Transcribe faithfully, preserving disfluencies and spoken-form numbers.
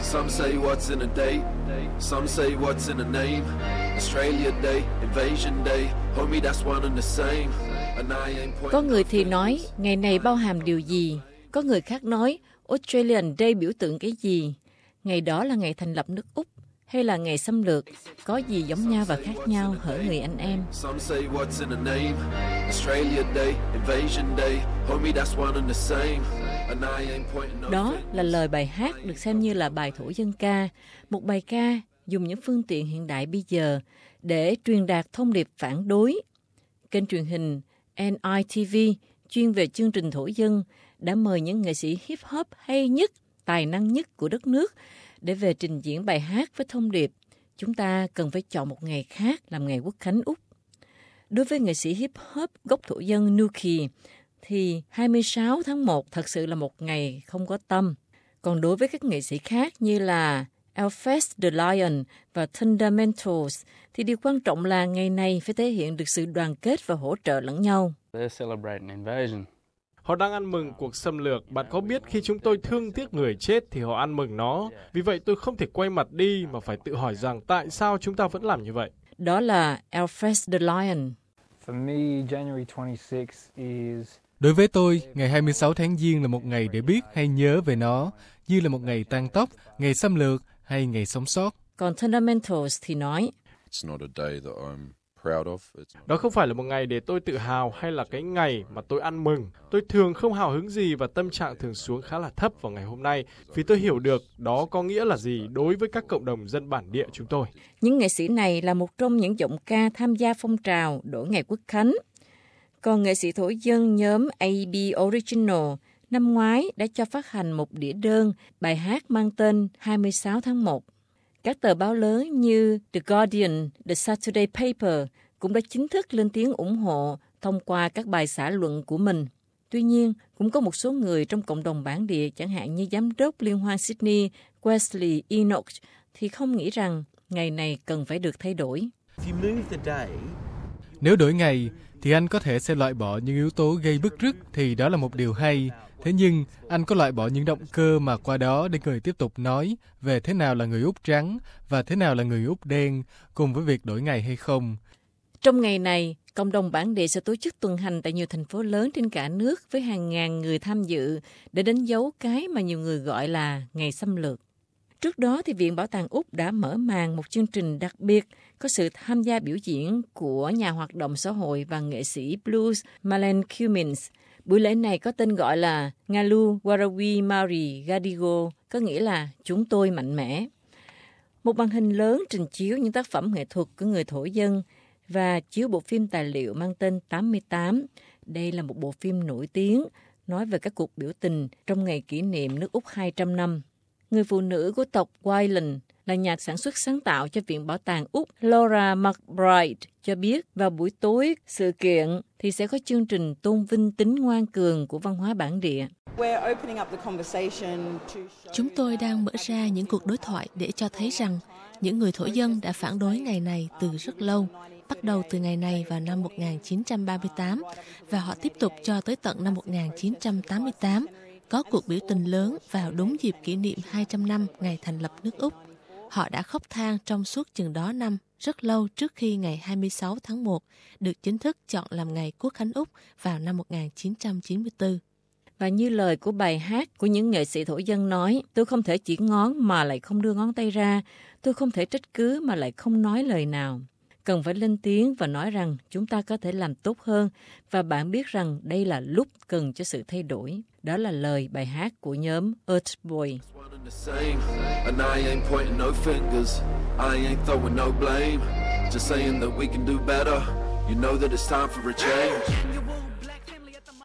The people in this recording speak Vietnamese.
Some say what's in a date, some say what's in a name. Australia Day, Invasion Day, homie that's one and the same. Có người thì nói ngày này bao hàm điều gì, có người khác nói Australian Day biểu tượng cái gì, ngày đó là ngày thành lập nước Úc hay là ngày xâm lược, có gì giống nhau và khác nhau hỡi người anh em. Đó là lời bài hát được xem như là bài thổ dân ca, một bài ca dùng những phương tiện hiện đại bây giờ để truyền đạt thông điệp phản đối. Kênh truyền hình en i tê vê chuyên về chương trình thổ dân đã mời những nghệ sĩ hip hop hay nhất, tài năng nhất của đất nước để về trình diễn bài hát với thông điệp chúng ta cần phải chọn một ngày khác làm ngày Quốc khánh Úc. Đối với nghệ sĩ hip hop gốc thổ dân Nuki thì hai mươi sáu tháng một thật sự là một ngày không có tâm. Còn đối với các nghệ sĩ khác như là Alphas the Lion và Fundamentals thì điều quan trọng là ngày này phải thể hiện được sự đoàn kết và hỗ trợ lẫn nhau. Họ đang ăn mừng cuộc xâm lược. Bạn có biết khi chúng tôi thương tiếc người chết thì họ ăn mừng nó. Vì vậy tôi không thể quay mặt đi mà phải tự hỏi rằng tại sao chúng ta vẫn làm như vậy. Đó là Alphas the Lion. Đối với tôi, ngày hai mươi sáu tháng Giêng là một ngày để biết hay nhớ về nó, như là một ngày tang tóc, ngày xâm lược hay ngày sống sót. Còn Fundamentals thì nói, đó không phải là một ngày để tôi tự hào hay là cái ngày mà tôi ăn mừng. Tôi thường không hào hứng gì và tâm trạng thường xuống khá là thấp vào ngày hôm nay vì tôi hiểu được đó có nghĩa là gì đối với các cộng đồng dân bản địa chúng tôi. Những nghệ sĩ này là một trong những giọng ca tham gia phong trào đổi ngày Quốc khánh. Còn nghệ sĩ thổ dân nhóm a bê Original năm ngoái đã cho phát hành một đĩa đơn bài hát mang tên hai mươi sáu tháng một. Các tờ báo lớn như The Guardian, The Saturday Paper cũng đã chính thức lên tiếng ủng hộ thông qua các bài xã luận của mình. Tuy nhiên, cũng có một số người trong cộng đồng bản địa, chẳng hạn như giám đốc Liên hoan Sydney Wesley Enoch, thì không nghĩ rằng ngày này cần phải được thay đổi. Nếu đổi ngày, thì anh có thể sẽ loại bỏ những yếu tố gây bứt rứt thì đó là một điều hay. Thế nhưng, anh có loại bỏ những động cơ mà qua đó để người tiếp tục nói về thế nào là người Úc trắng và thế nào là người Úc đen cùng với việc đổi ngày hay không? Trong ngày này, cộng đồng bản địa sẽ tổ chức tuần hành tại nhiều thành phố lớn trên cả nước với hàng ngàn người tham dự để đánh dấu cái mà nhiều người gọi là ngày xâm lược. Trước đó, thì Viện Bảo tàng Úc đã mở màn một chương trình đặc biệt có sự tham gia biểu diễn của nhà hoạt động xã hội và nghệ sĩ blues Marlene Cummins. Buổi lễ này có tên gọi là Ngalu Warawi Mari Gadigo, có nghĩa là chúng tôi mạnh mẽ. Một màn hình lớn trình chiếu những tác phẩm nghệ thuật của người thổ dân và chiếu bộ phim tài liệu mang tên tám mươi tám. Đây là một bộ phim nổi tiếng nói về các cuộc biểu tình trong ngày kỷ niệm nước Úc hai trăm năm. Người phụ nữ của tộc Wailan là nhà sản xuất sáng tạo cho Viện Bảo tàng Úc Laura McBride cho biết vào buổi tối sự kiện thì sẽ có chương trình tôn vinh tính ngoan cường của văn hóa bản địa. Chúng tôi đang mở ra những cuộc đối thoại để cho thấy rằng những người thổ dân đã phản đối ngày này từ rất lâu, bắt đầu từ ngày này vào năm một nghìn chín trăm ba mươi tám và họ tiếp tục cho tới tận năm một nghìn chín trăm tám mươi tám. Có cuộc biểu tình lớn vào đúng dịp kỷ niệm hai trăm năm ngày thành lập nước Úc. Họ đã khóc than trong suốt chừng đó năm, rất lâu trước khi ngày hai mươi sáu tháng một được chính thức chọn làm ngày Quốc khánh Úc vào năm một nghìn chín trăm chín mươi tư. Và như lời của bài hát của những nghệ sĩ thổ dân nói, tôi không thể chỉ ngón mà lại không đưa ngón tay ra, tôi không thể trách cứ mà lại không nói lời nào. Cần phải lên tiếng và nói rằng chúng ta có thể làm tốt hơn và bạn biết rằng đây là lúc cần cho sự thay đổi. Đó là lời bài hát của nhóm Earth Boy. Just saying that we can do better. You know that it's time for a change.